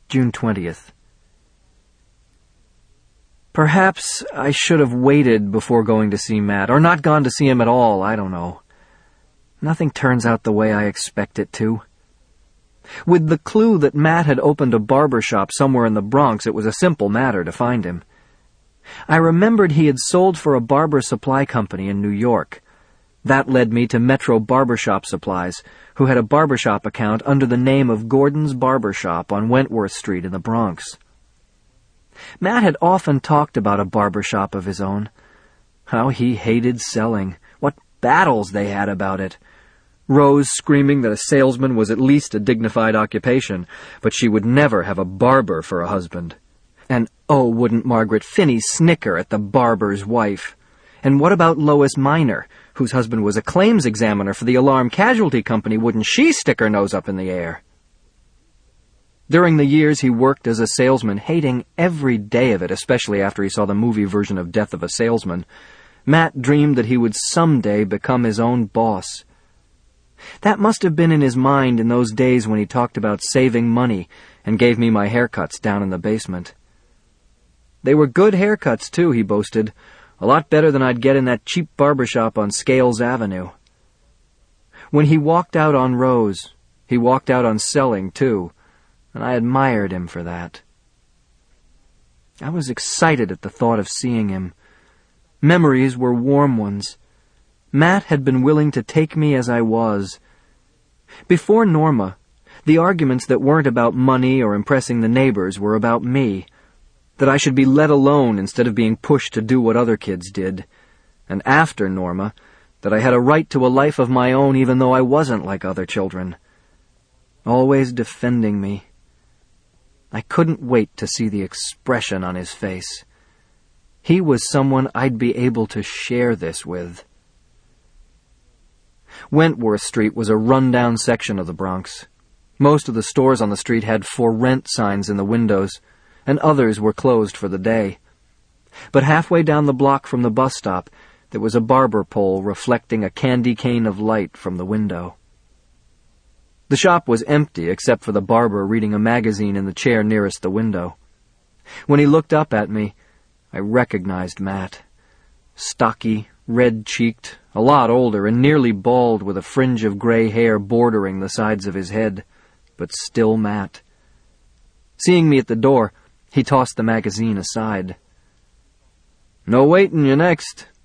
June 20th. Perhaps I should have waited before going to see Matt, or not gone to see him at all, I don't know. Nothing turns out the way I expect it to. With the clue that Matt had opened a barber shop somewhere in the Bronx, it was a simple matter to find him. I remembered he had sold for a barber supply company in New York. That led me to Metro Barbershop Supplies, who had a barbershop account under the name of Gordon's Barbershop on Wentworth Street in the Bronx. Matt had often talked about a barbershop of his own. How he hated selling. What battles they had about it. Rose screaming that a salesman was at least a dignified occupation, but she would never have a barber for a husband. And oh, wouldn't Margaret Finney snicker at the barber's wife? And what about Lois Minor, whose husband was a claims examiner for the Alarm Casualty Company? Wouldn't she stick her nose up in the air? During the years he worked as a salesman, hating every day of it, especially after he saw the movie version of Death of a Salesman, Matt dreamed that he would someday become his own boss. That must have been in his mind in those days when he talked about saving money and gave me my haircuts down in the basement. They were good haircuts, too, he boasted. A lot better than I'd get in that cheap barbershop on Scales Avenue. When he walked out on Rose, he walked out on selling, too, and I admired him for that. I was excited at the thought of seeing him. Memories were warm ones. Matt had been willing to take me as I was. Before Norma, the arguments that weren't about money or impressing the neighbors were about me, that I should be let alone instead of being pushed to do what other kids did. And after Norma, that I had a right to a life of my own even though I wasn't like other children. Always defending me. I couldn't wait to see the expression on his face. He was someone I'd be able to share this with. Wentworth Street was a run-down section of the Bronx. Most of the stores on the street had "For Rent" signs in the windows, and others were closed for the day. But halfway down the block from the bus stop, there was a barber pole reflecting a candy cane of light from the window. The shop was empty except for the barber reading a magazine in the chair nearest the window. When he looked up at me, I recognized Matt. Stocky, red-cheeked, a lot older, and nearly bald with a fringe of gray hair bordering the sides of his head, but still Matt. Seeing me at the door, he tossed the magazine aside. "No waitin' you next,"